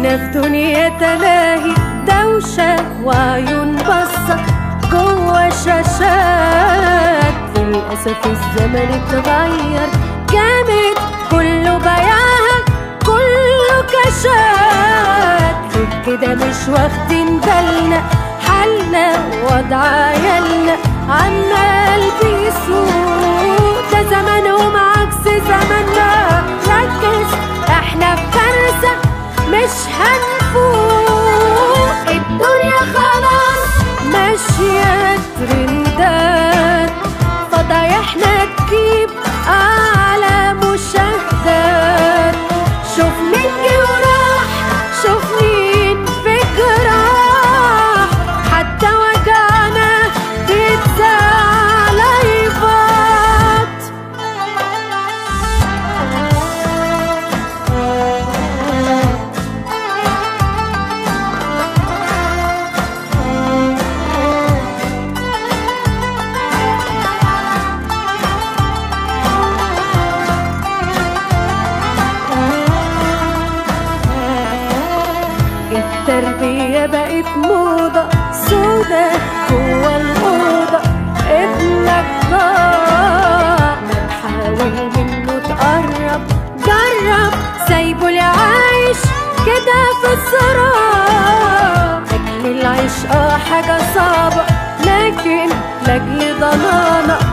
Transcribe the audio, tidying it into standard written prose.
احنا في دنيا تلاهي، دوشة وعيون بصة جوا شاشات. للأسف الزمن اتغير جامد، كله بياعها كله كاشات. غير كده مش واخدين بالنا حالنا ووضع عيالنا عمال بيسوق. ده زمانهم عكس زماننا، ركز احنا في كارثة مش هنفوق. الدنيا خلاص ماشية ترندات، فضايحنا تجيب أعلى مشاهدات. شوف مين جه وراح، شوف مين في جراح، حتى وجعنا بيتذاع لايفات. التربية بقت موضة سودا جوا الأوضة. ابنك ضاع ما تحاول منه تقرب، جرب سايبه لعايش كده في الصراع. أجل العيش حاجة صعبة، لكن لأجل ضنانا